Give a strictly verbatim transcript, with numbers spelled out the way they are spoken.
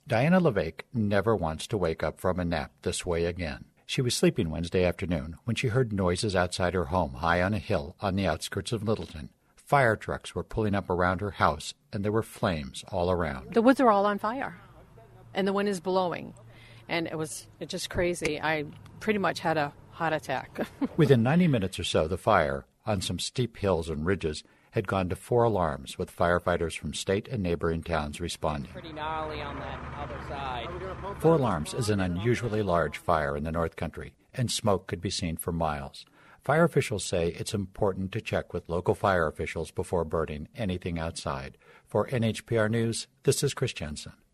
Diana LeVake never wants to wake up from a nap this way again. She was sleeping Wednesday afternoon when she heard noises outside her home high on a hill on the outskirts of Littleton. Fire trucks were pulling up around her house, and there were flames all around. The woods are all on fire, and the wind is blowing, and it was it just crazy. I pretty much had a heart attack. Within ninety minutes or so, the fire, on some steep hills and ridges, had gone to four alarms, with firefighters from state and neighboring towns responding. Pretty gnarly on that other side. Four alarms is an unusually large fire in the North Country, and smoke could be seen for miles. Fire officials say it's important to check with local fire officials before burning anything outside. For N H P R News, this is Chris Jensen.